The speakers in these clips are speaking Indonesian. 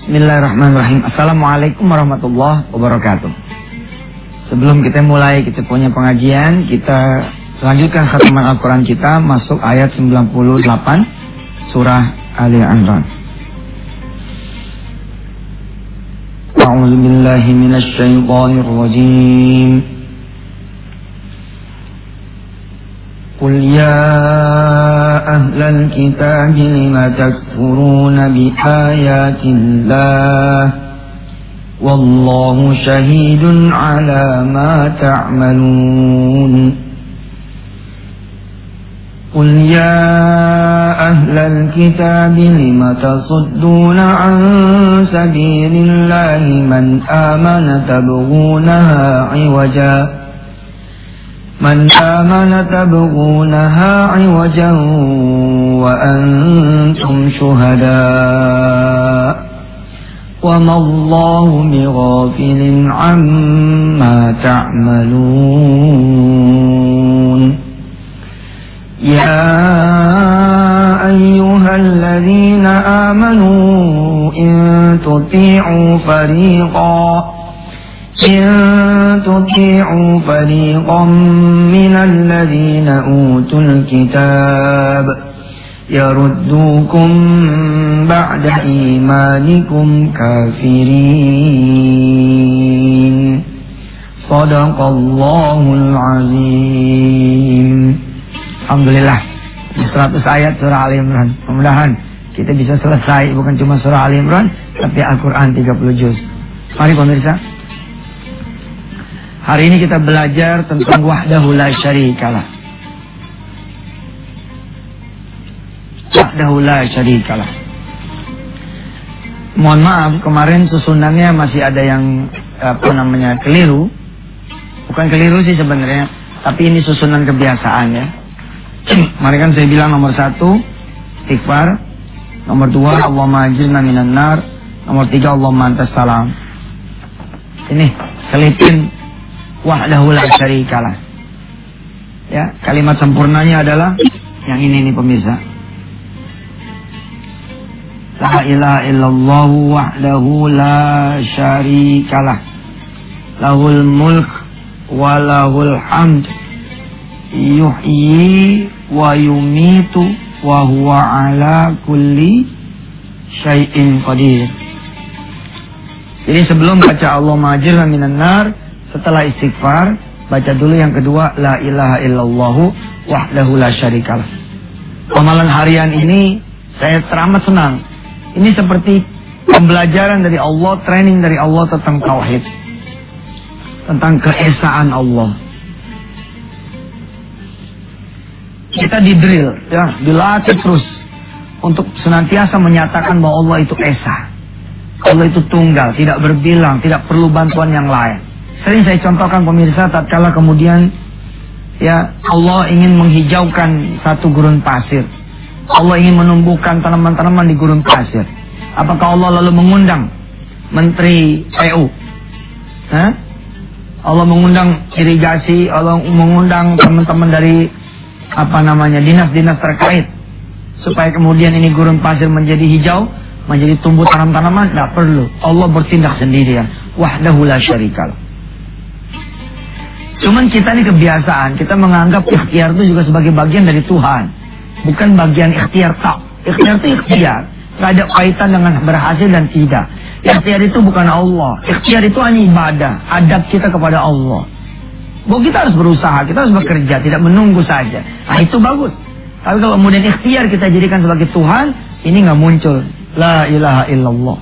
Bismillahirrahmanirrahim. Assalamualaikum warahmatullahi wabarakatuh. Sebelum kita mulai kita punya pengajian, kita lanjutkan khataman Al-Quran kita, masuk ayat 98 surah Ali Imran. A'udzu billahi minasy syaithanir rajim. Qul ya ahlal kitab lima takfuruna bi ayatillah wallahu syahidun ala ma ta'malun. Qul ya ahlal kitab lima tasudduna an sabilillahi man amana tabghunaha 'iwaja من آمن تبغونها عوجا وأنتم شهداء وما الله بغافل عما تعملون يا أيها الذين آمنوا إن تطيعوا فريقا من الذين أوتوا الكتاب يردوكم بعد إيمانكم كافرين صدق الله العظيم. Alhamdulillah 100 ayat surah Ali Imran. Mudah-mudahan kita bisa selesai, bukan cuma surah Ali Imran, tapi Al-Quran 30 juz. Mari pemirsa, hari ini kita belajar tentang wahdahu la syarikalah. Wahdahu la syarikalah. Mohon maaf, kemarin susunannya masih ada yang keliru. Bukan keliru sih sebenarnya, tapi ini susunan kebiasaan ya. Mari kan saya bilang nomor 1 istighfar, nomor 2 Allahumma ajirna minan nar, nomor 3 Allahumma antas salam. Ini selipin wahdahu la syarikalah. Ya, kalimat sempurnanya adalah yang ini nih pemirsa. La ilaha illallah wahdahu la syarikalah. Lahul mulk wa lahul hamd. Yuhyi wa yumitu wa huwa ala kulli syai'in qadir. Jadi sebelum baca Allahumma ajirna minan nar, setelah istighfar, baca dulu yang kedua la ilaha illallah wahdahu la syarikalah. Amalan harian ini saya teramat senang. Ini seperti pembelajaran dari Allah, training dari Allah tentang tauhid, tentang keesaan Allah. Kita didrill, ya, dilatih terus untuk senantiasa menyatakan bahwa Allah itu esa, Allah itu tunggal, tidak berbilang, tidak perlu bantuan yang lain. Sering saya contohkan pemirsa, tatkala kemudian ya Allah ingin menghijaukan satu gurun pasir, Allah ingin menumbuhkan tanaman-tanaman di gurun pasir. Apakah Allah lalu mengundang Menteri PU? Allah mengundang irigasi, Allah mengundang teman-teman dari dinas-dinas terkait supaya kemudian ini gurun pasir menjadi hijau, menjadi tumbuh tanam-tanaman? Tidak perlu. Allah bertindak sendirian. Wahdahu la syarikalah. Cuman kita ini kebiasaan, kita menganggap ikhtiar itu juga sebagai bagian dari Tuhan, bukan bagian ikhtiar tak. Ikhtiar itu ikhtiar, nggak ada kaitan dengan berhasil dan tidak. Ikhtiar itu bukan Allah. Ikhtiar itu hanya ibadah, adab kita kepada Allah. Bahwa kita harus berusaha, kita harus bekerja, tidak menunggu saja. Nah itu bagus. Tapi kalau kemudian ikhtiar kita jadikan sebagai Tuhan, ini nggak muncul. La ilaha illallah.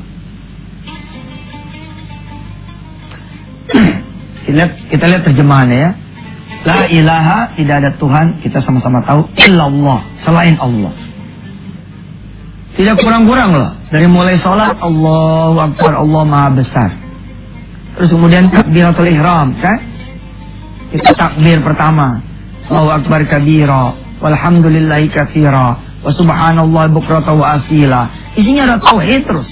Kita lihat terjemahannya ya. La ilaha, tidak ada Tuhan, kita sama-sama tahu, illallah, selain Allah. Tidak kurang-kurang loh. Dari mulai sholat, Allahu Akbar, Allah Maha Besar. Terus kemudian takbiratul ihram, kan? Kita takbir pertama, Allahu Akbar kabira, walhamdulillahi katsira, wa subhanallah bukrata wa asila. Isinya ada tauhid terus.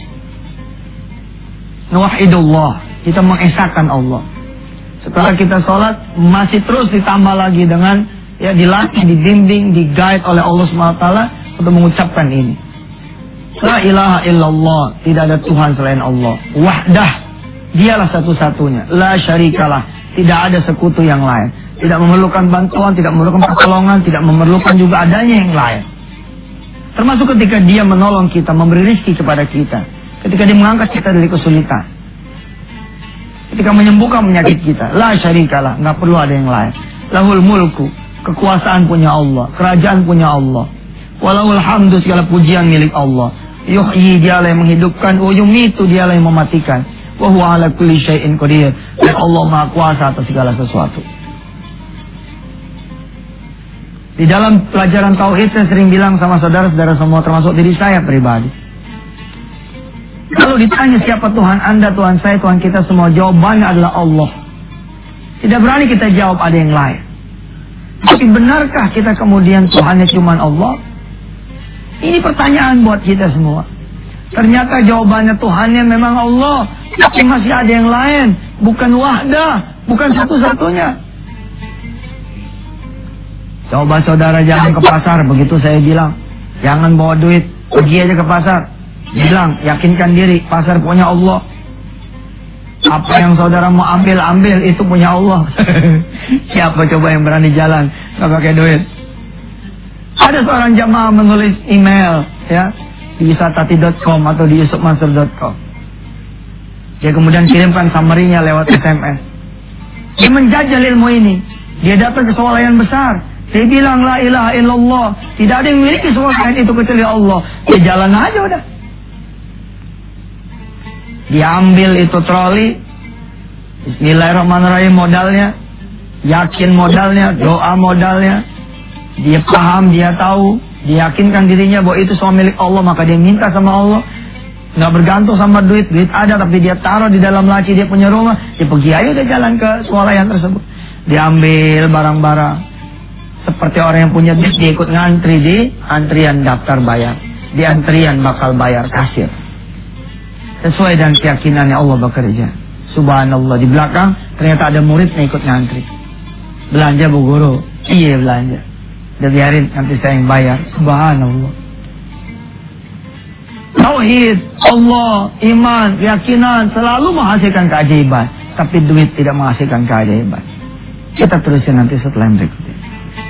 Nuwahidullah, kita mengesahkan Allah. Setelah kita sholat, masih terus ditambah lagi dengan ya dilatih, dibimbing, di-guide oleh Allah SWT untuk mengucapkan ini. La ilaha illallah, tidak ada Tuhan selain Allah. Wahdah, dialah satu-satunya. La syarikalah, tidak ada sekutu yang lain. Tidak memerlukan bantuan, tidak memerlukan pertolongan, tidak memerlukan juga adanya yang lain. Termasuk ketika dia menolong kita, memberi rezeki kepada kita. Ketika dia mengangkat kita dari kesulitan. Ketika menyembuhkan penyakit kita. La syarikalah, nggak perlu ada yang lain. Lahul mulku, kekuasaan punya Allah, kerajaan punya Allah. Walahul hamdu, segala pujian milik Allah. Yuhyi, dialah yang menghidupkan. Wa yumitu, dialah yang mematikan. Wa huwa ala kulli syai'in qadir. Dan Allah Maha Kuasa atas segala sesuatu. Di dalam pelajaran tauhid saya sering bilang sama saudara-saudara semua, termasuk diri saya pribadi. Kalau ditanya siapa Tuhan Anda, Tuhan saya, Tuhan kita semua, jawabannya adalah Allah. Tidak berani kita jawab ada yang lain. Tapi benarkah kita kemudian Tuhannya cuma Allah? Ini pertanyaan buat kita semua. Ternyata jawabannya Tuhannya memang Allah, tapi masih ada yang lain. Bukan wahdah, bukan satu-satunya. Coba saudara jangan ke pasar, begitu saya bilang. Jangan bawa duit, pergi aja ke pasar. Bilang, yakinkan diri, pasar punya Allah. Apa yang saudara mau ambil, itu punya Allah. Siapa coba yang berani jalan, gak pakai duit. Ada seorang jamaah menulis email, ya, di wisatati.com atau di yusufmansur.com. Dia kemudian kirimkan summary-nya lewat SMS. Dia menjajal ilmu ini. Dia datang ke swalayan besar. Dia bilang, la ilaha illallah. Tidak ada yang memiliki swalayan itu kecuali Allah. Dia jalan aja udah. Dia ambil itu troli. Bismillahirrahmanirrahim modalnya. Yakin modalnya, doa modalnya. Dia paham, dia tahu, dia yakinkan dirinya bahwa itu semua milik Allah, maka dia minta sama Allah. Nggak bergantung sama duit ada, tapi dia taruh di dalam laci, dia punya rumah, dia pergi aja dia jalan ke swalayan tersebut. Dia ambil barang-barang. Seperti orang yang punya duit, dia ikut ngantri di antrian daftar bayar. Di antrian bakal bayar kasir. Sesuai dengan keyakinannya Allah bekerja. Subhanallah, di belakang ternyata ada muridnya ikut ngantri. Belanja Bu Guru, iya belanja. Udah biarin, nanti saya yang bayar. Subhanallah. Tauhid, Allah, iman, keyakinan selalu menghasilkan keajaiban. Tapi duit tidak menghasilkan keajaiban. Kita terusin nanti setelah yang berikut ini.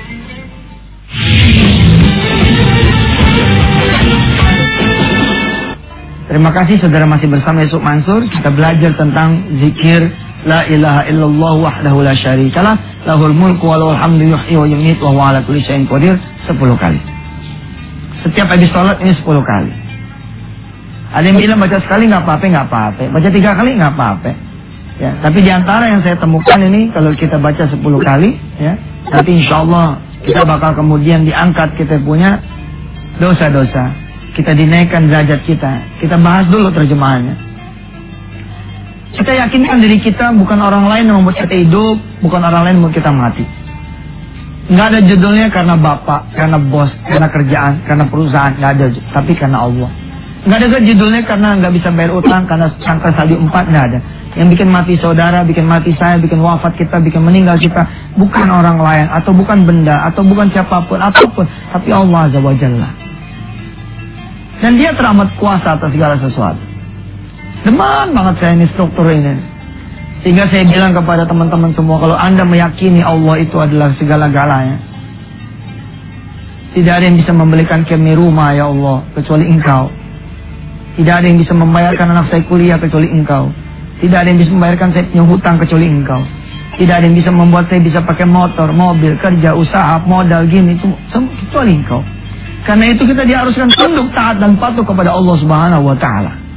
Terima kasih saudara masih bersama Yusuf Mansur. Kita belajar tentang zikir La ilaha illallah wahdahu la syarikalah, lahul mulku wa lahul hamdu yuhyi wa yumiitu wa huwa ala kulli syai'in qadir 10 kali. Setiap habis salat ini 10 kali. Ada yang bilang baca sekali nggak apa-apa, baca 3 kali nggak apa-apa. Ya, tapi di antara yang saya temukan ini kalau kita baca 10 kali, ya, nanti insyaallah kita bakal kemudian diangkat kita punya dosa-dosa. Kita dinaikkan derajat kita. Kita bahas dulu terjemahannya. Kita yakinkan diri kita bukan orang lain yang membuat kita hidup, bukan orang lain yang membuat kita mati. Nggak ada judulnya karena bapak, karena bos, karena kerjaan, karena perusahaan, nggak ada. Tapi karena Allah. Nggak ada judulnya karena nggak bisa bayar utang, karena angka salju 4, nggak ada. Yang bikin mati saudara, bikin mati saya, bikin wafat kita, bikin meninggal kita, bukan orang lain, atau bukan benda, atau bukan siapapun, apapun, tapi Allah Azza wa Jalla. Dan dia teramat kuasa atas segala sesuatu. Deman banget saya ini struktur ini. Sehingga saya bilang kepada teman-teman semua, kalau Anda meyakini Allah itu adalah segala-galanya, tidak ada yang bisa membelikan kami rumah ya Allah kecuali Engkau. Tidak ada yang bisa membayarkan anak saya kuliah kecuali Engkau. Tidak ada yang bisa membayarkan saya punya hutang kecuali Engkau. Tidak ada yang bisa membuat saya bisa pakai motor, mobil, kerja, usaha, modal gini itu kecuali Engkau. Karena itu kita diharuskan tunduk, taat dan patuh kepada Allah Subhanahu wa taala.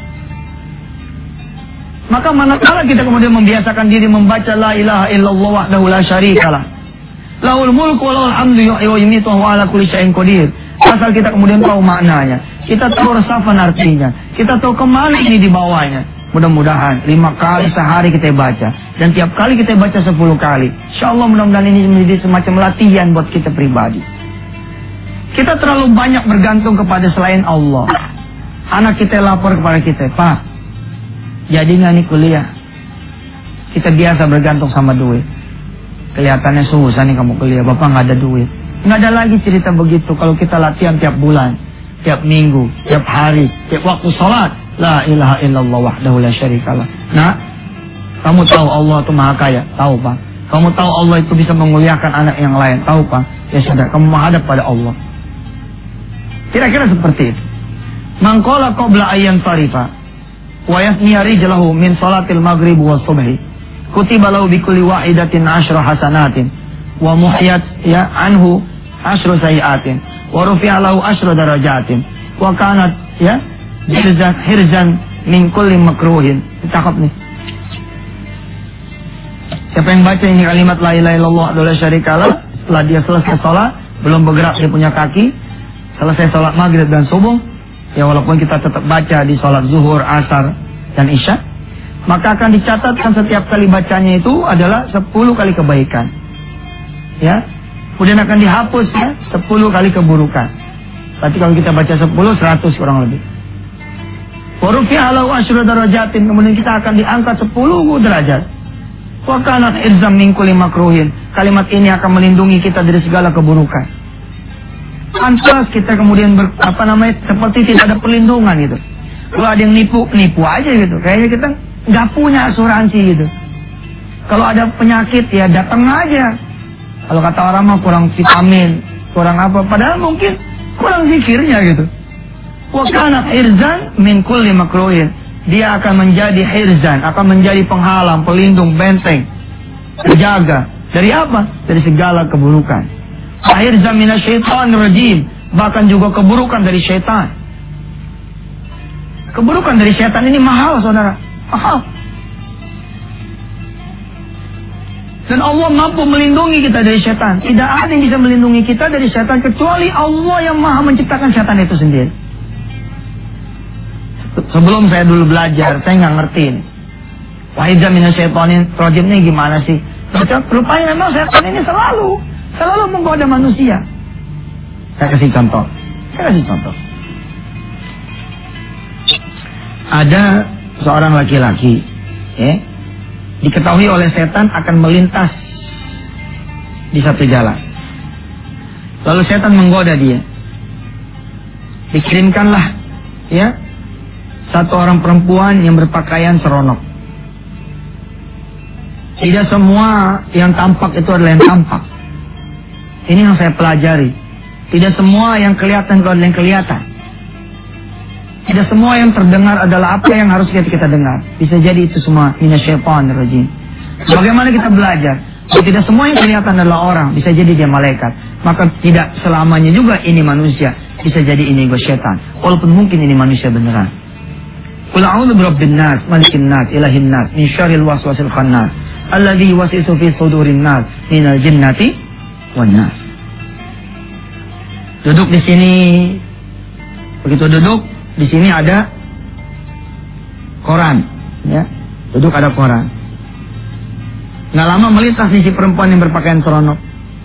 Maka manakala kita kemudian membiasakan diri membaca la ilaha illallah wahdahu la syarikalah, lahul mulku wa lahul hamdu yuhyi wa yumiitu wa huwa ala kulli syai'in qadir. Asal kita kemudian tahu maknanya, kita tahu resapan artinya, kita tahu kemana ini dibawanya. Mudah-mudahan 5 kali sehari kita baca, dan tiap kali kita baca 10 kali. Insyaallah mudah-mudahan ini menjadi semacam latihan buat kita pribadi. Kita terlalu banyak bergantung kepada selain Allah. Anak kita lapor kepada kita, Pak, jadi nggak nih kuliah? Kita biasa bergantung sama duit. Kelihatannya susah nih kamu kuliah, Bapak nggak ada duit. Nggak ada lagi cerita begitu kalau kita latihan tiap bulan. tiap minggu, tiap hari, tiap waktu sholat. La ilaha illallah wahdahu la syarikalah. Nah, kamu tahu Allah itu maha kaya? Tahu, Pak. Kamu tahu Allah itu bisa memuliakan anak yang lain? Tahu, Pak. Ya sudah, kamu menghadap pada Allah. Kira-kira seperti itu. Man qala qabla ayyan sarifa wa yasniya rijlahu min salatil maghrib wa subhi kutiba lahu bi kulli wahidatin 10 hasanatin wa muhiyat ya anhu 10 sayiatin wa rufi'a lahu 10 darajatin wa kanat ya hirzan min kulli makruhin. Cakep nih. Siapa yang baca ini kalimat la ilaha illallah wa la syarikalah, setelah dia selesai sholat, belum bergerak dia punya kaki, selesai sholat maghrib dan subuh, ya walaupun kita tetap baca di sholat zuhur, asar, dan isya, maka akan dicatatkan setiap kali bacanya itu adalah 10 kali kebaikan. Ya, kemudian akan dihapus ya 10 kali keburukan. Berarti kalau kita baca 10, 100 kurang lebih. Warufi'a lahu 10 darajatin, kemudian kita akan diangkat 10 derajat. Wa kanat irzam min kulli makruhin. Kalimat ini akan melindungi kita dari segala keburukan. Pantas kita kemudian seperti tidak ada perlindungan gitu. Kalau ada yang nipu aja gitu. Kayaknya kita nggak punya asuransi gitu. Kalau ada penyakit ya datang aja. Kalau kata orang mah kurang vitamin, kurang apa. Padahal mungkin kurang zikirnya gitu. Wa kana hirzan min kulli makruhin. Dia akan menjadi hirzan, akan menjadi penghalang, pelindung, benteng, penjaga. Dari apa? Dari segala keburukan. Hirzan minasyaitonir rajim. Bahkan juga keburukan dari syaitan. Keburukan dari syaitan ini mahal, saudara. Mahal. Dan Allah mampu melindungi kita dari syaitan. Tidak ada yang bisa melindungi kita dari syaitan kecuali Allah yang maha menciptakan syaitan itu sendiri. Sebelum saya dulu belajar, saya nggak ngerti ini. Wahidza minasyaitonir rajim ini gimana sih? Rupanya memang syaitan ini selalu menggoda manusia. Saya kasih contoh. Ada seorang laki-laki, ya, diketahui oleh setan akan melintas di satu jalan. Lalu setan menggoda dia. Dikirimkanlah, ya, satu orang perempuan yang berpakaian seronok. Tidak semua yang tampak itu adalah yang tampak. Ini yang saya pelajari. Tidak semua yang kelihatan adalah yang kelihatan. Tidak semua yang terdengar adalah apa yang harus kita dengar. Bisa jadi itu semua minasyaitonir rajim. Bagaimana kita belajar? Tidak semua yang kelihatan adalah orang. Bisa jadi dia malaikat. Maka tidak selamanya juga ini manusia. Bisa jadi ini syaitan. Walaupun mungkin ini manusia beneran. Qul a'udzu birabbin nas, malikin nas, ilahin nas, min syarril waswasil khannas, alladzi yuwaswisu fi sudurin nas, minal jinnati wan nas. Duduk di sini. Begitu duduk, di sini ada koran, ya. Duduk ada koran. Nggak lama melintas di si perempuan yang berpakaian seronok.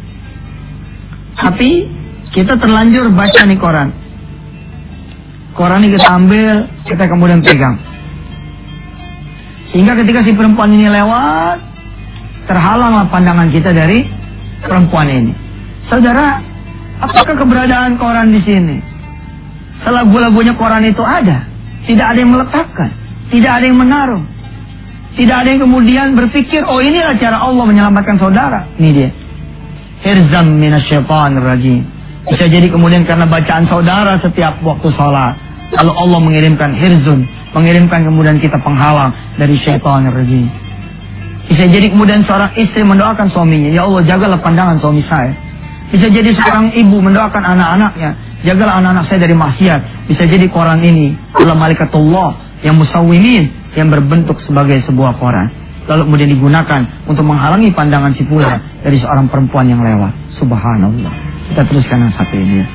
Tapi kita terlanjur baca nih koran. Koran ini kita ambil, kita kemudian pegang. Sehingga ketika si perempuan ini lewat, terhalanglah pandangan kita dari perempuan ini. Saudara, apakah keberadaan koran di sini? Selagu-lagunya koran itu ada. Tidak ada yang meletakkan. Tidak ada yang menaruh. Tidak ada yang kemudian berpikir, oh inilah cara Allah menyelamatkan saudara. Ini dia. Hirzam minasyaitonir rajim. Bisa jadi kemudian karena bacaan saudara setiap waktu sholat, lalu Allah mengirimkan hirzun, mengirimkan kemudian kita penghalang dari syaitanir rajim. Bisa jadi kemudian seorang istri mendoakan suaminya, ya Allah jagalah pandangan suami saya. Bisa jadi seorang ibu mendoakan anak-anaknya, jagalah anak-anak saya dari maksiat. Bisa jadi koran ini adalah malaikatullah yang musawwimin, yang berbentuk sebagai sebuah koran. Lalu kemudian digunakan untuk menghalangi pandangan si pula dari seorang perempuan yang lewat. Subhanallah. Kita teruskan yang satu ini ya.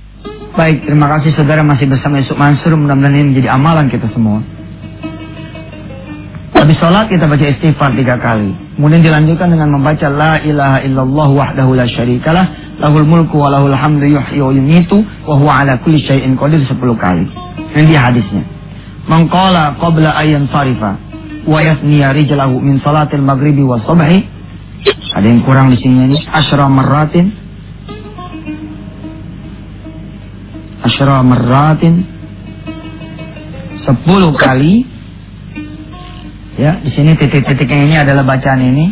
Baik, terima kasih saudara masih bersama Yusuf Mansur. Mudah-mudahan ini menjadi amalan kita semua. Habis sholat kita baca istighfar 3 kali. Kemudian dilanjutkan dengan membaca la ilaha illallah wahdahu la syarikalah, lahul mulku wa lahul hamdu yuhyi wa yumitu wa huwa ala kulli syai'in qadir 10 kali. Ini dia hadisnya. Man qala qabla ayyan sarifa wa yasniya rijlahu min salatil maghribi wa subhi. Ada yang kurang di sini ini. Asyra marratin 10 kali. Ya, di sini titik-titiknya ini adalah bacaan ini.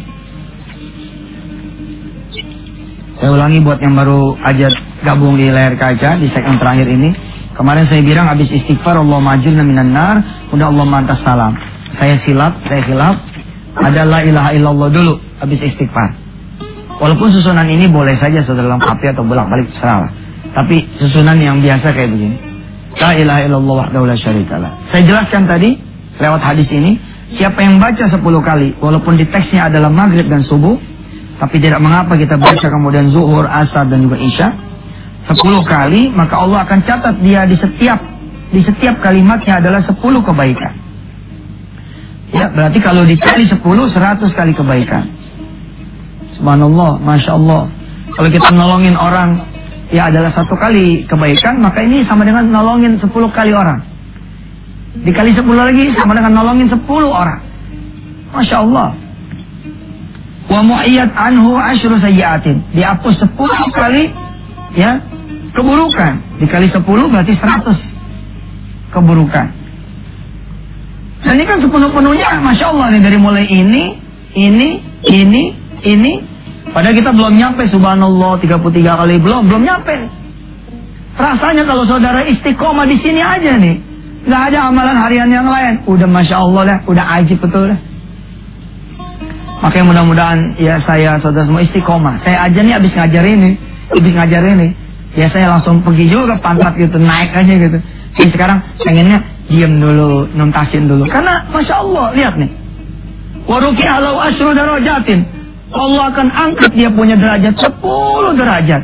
Saya ulangi buat yang baru aja gabung di layar kaca di segmen terakhir ini. Kemarin saya bilang habis istighfar Allahumma ajirna minan nar, udah Allahumma antas salam. Saya silap. Ada la ilaha illallah dulu habis istighfar. Walaupun susunan ini boleh saja saudara lengkapi atau bolak-balik salah. Tapi susunan yang biasa kayak begini. La ilaha illallah wahdahu la syarikalah. Saya jelaskan tadi lewat hadis ini. Siapa yang baca 10 kali, walaupun di teksnya adalah maghrib dan subuh, tapi tidak mengapa kita baca kemudian zuhur, asar dan juga isya, 10 kali, maka Allah akan catat dia di setiap kalimatnya adalah 10 kebaikan. Ya, berarti kalau dikali 10, 100 kali kebaikan. Subhanallah, Masya Allah. Kalau kita nolongin orang, ya adalah 1 kali kebaikan, maka ini sama dengan nolongin 10 kali orang. Dikali 10 lagi sama dengan nolongin 10 orang. Masya Allah. Wa mu'iyat anhu asyru sayyiatin. Dihapus 10 kali ya keburukan. Dikali 10 berarti 100 keburukan. Dan ini kan sepenuh-penuhnya Masya Allah nih, dari mulai ini. Padahal kita belum nyampe subhanallah 33 kali belum nyampe. Rasanya kalau saudara istiqomah di sini aja nih, nggak ada amalan harian yang lain, udah Masya Allah lah, udah ajib betul lah. Makanya mudah-mudahan ya saya saudara semua istiqomah. Saya aja nih habis ngajar ini, ya saya langsung pergi juga pantat gitu, naik aja gitu. Jadi sekarang pengennya diam dulu, nuntasin dulu. Karena Masya Allah, lihat nih. Wa rufi'a lahu asyru darajatin. Allah akan angkat dia punya derajat 10 derajat.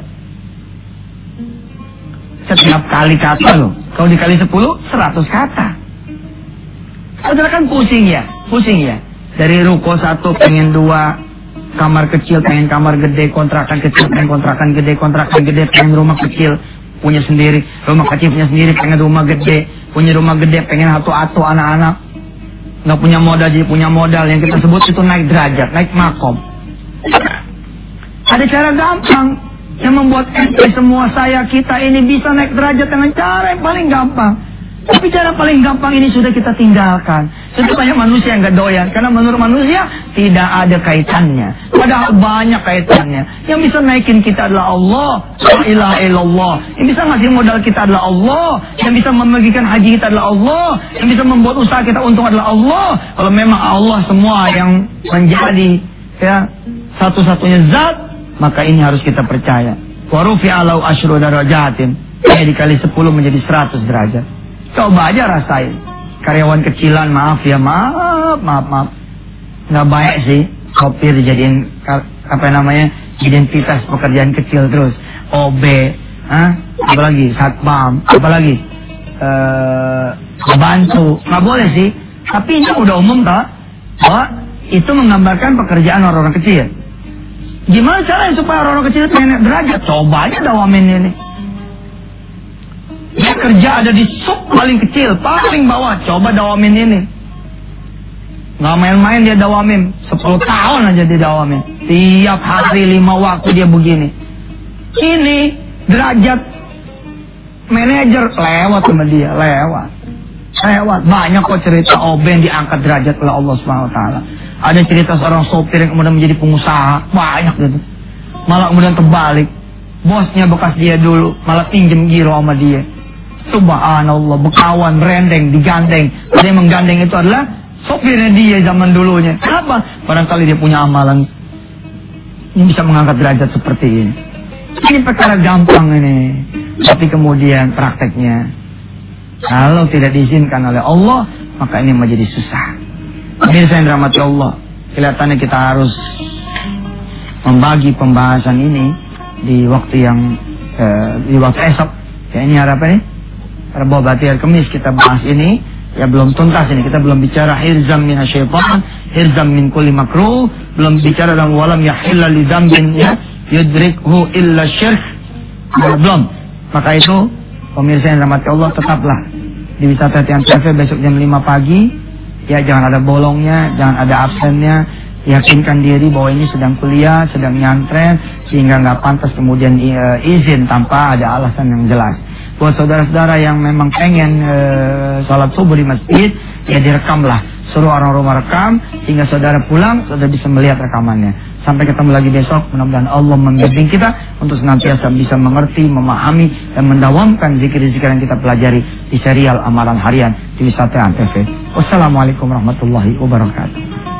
Setiap kali kata loh. Kalau dikali 10, 100 kata. Saudara kan pusing ya. Dari ruko 1 pengen 2, kamar kecil pengen kamar gede, kontrakan kecil pengen kontrakan gede, pengen rumah kecil punya sendiri, rumah kecil punya sendiri, pengen rumah gede, punya rumah gede, pengen atu-atu anak-anak. Nggak punya modal jadi punya modal. Yang kita sebut itu naik derajat, naik makom. Ada cara gampang yang membuat semua kita ini bisa naik derajat dengan cara yang paling gampang. Tapi cara paling gampang ini sudah kita tinggalkan. Sudah banyak manusia yang gak doyan. Karena menurut manusia tidak ada kaitannya. Padahal banyak kaitannya. Yang bisa naikin kita adalah Allah. La ilaha illallah. Yang bisa ngasih modal kita adalah Allah. Yang bisa membagikan haji kita adalah Allah. Yang bisa membuat usaha kita untung adalah Allah. Kalau memang Allah semua yang menjadi satu-satunya zat, maka ini harus kita percaya. Wa rufi'a lahu asyru darajatin. Ini dikali 10 menjadi 100 derajat. Coba aja rasain. Karyawan kecilan, maaf. Nggak baik sih. Sopir dijadiin identitas pekerjaan kecil terus. OB, apalagi satpam, apalagi bantu. Nggak boleh sih. Tapi ini udah umum tak? Bahwa itu menggambarkan pekerjaan orang-orang kecil. Gimana caranya supaya orang-orang kecil pengen derajat? Coba aja dawamin ini. Dia kerja ada di sub paling kecil, paling bawah. Coba dawamin ini. Nggak main-main dia dawamin. 10 tahun aja dia dawamin. Tiap hari 5 waktu dia begini. Ini derajat manajer lewat sama dia, lewat. Banyak kok cerita OB yang diangkat derajat oleh Allah Subhanahu Wa Taala. Ada cerita seorang sopir yang kemudian menjadi pengusaha, banyak gitu. Malah kemudian terbalik. Bosnya bekas dia dulu, malah pinjem giro sama dia. Subhanallah, bekawan, rendeng, digandeng. Ada yang menggandeng itu adalah sopirnya dia zaman dulunya. Kenapa? Barangkali dia punya amalan yang bisa mengangkat derajat seperti ini. Ini perkara gampang ini. Tapi kemudian prakteknya, kalau tidak diizinkan oleh Allah, maka ini menjadi susah. Pemirsa yang dirahmati Allah, kelihatannya kita harus membagi pembahasan ini di waktu yang di waktu esok. Ya, ini hari apa nih? Rabu, Berarti hari Kamis kita bahas ini. Ya belum tuntas ini, kita belum bicara hirzam minasyaitan, hirzam min kulli makruh, belum bicara dalam walam yahilla li dzambin ya yudrikhu illa syirk. Belum. Maka itu pemirsa yang dirahmati Allah, tetaplah di Wisata Tian TV besok jam 5 pagi. Ya jangan ada bolongnya, jangan ada absennya. Yakinkan diri bahwa ini sedang kuliah, sedang nyantren, sehingga nggak pantas kemudian izin tanpa ada alasan yang jelas. Buat saudara-saudara yang memang pengen sholat subuh di masjid, ya direkamlah. Suruh orang rumah rekam, sehingga saudara pulang, saudara bisa melihat rekamannya. Sampai ketemu lagi besok, mudah-mudahan Allah membimbing kita untuk senantiasa bisa mengerti, memahami, dan mendawamkan zikir-zikir yang kita pelajari di serial Amalan Harian di Wisata Antv. Wassalamualaikum warahmatullahi wabarakatuh.